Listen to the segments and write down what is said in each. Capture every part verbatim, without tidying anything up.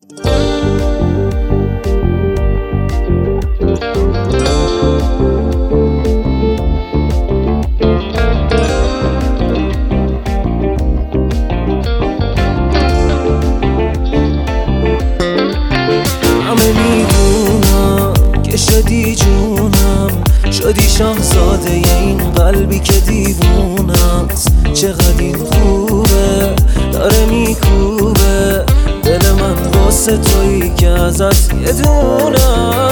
همه میدونم که شدی جونم، شدی شاهزاده این قلبی که دیوونه است. چقدر این خوبه داره میکوبه دل من واسه تویی که ازت یه دونه.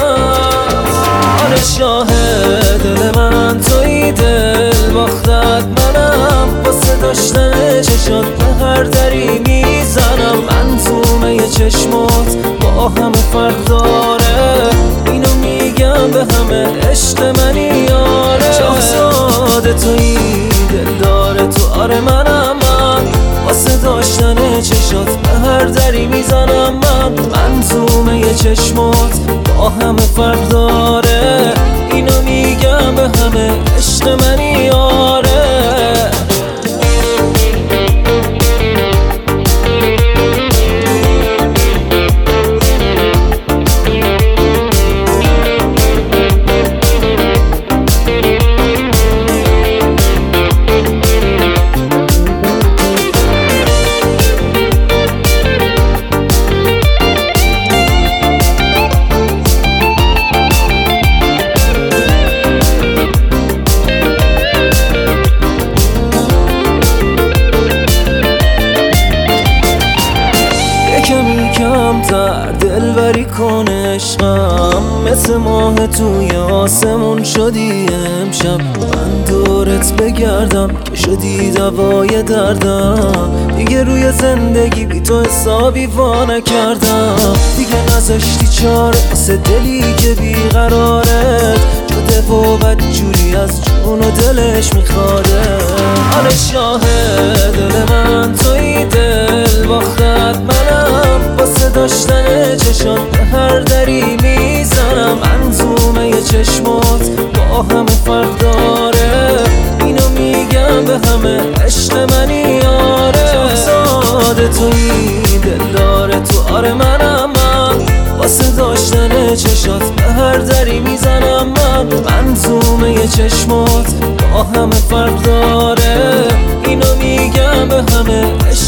آره شاهد دل من تویی، دل باختت منم، واسه داشتن چشات به هر دری میزنم. منظومه چشمات با همه فرق داره، اینو میگم به همه عشق منی یاره. شاهزاده تویی دل داره تو، آره منم من، واسه داشتن چشات به هر دری میزنم من. منظومه چشمات با همه فرق داره، اینو میگم به همه عشق منی یاره. کمتر دلبری کن عشقم، مثل ماه توی آسمون شدی امشب. من دورت بگردم که شدی دوای دردم، دیگه روی زندگی بی تو حسابی وا نکردم. دیگه نذاشتی چاره واسه دلی که بیقرارت شده و بدجوری از جون و دلش میخواره. آره شاهد دل من تویی، دل باختت منم، واسه داشتن چشات به هر دری میزنم. منظومه چشمات با همه فرق داره، اینو میگم به همه عشق منی یاره. شاهزاده تویی دل داره تو، آره منم من، واسه داشتن چشات به هر دری میزنم من. منظومه چشمات با همه فرق داره، اینو میگم به همه عشق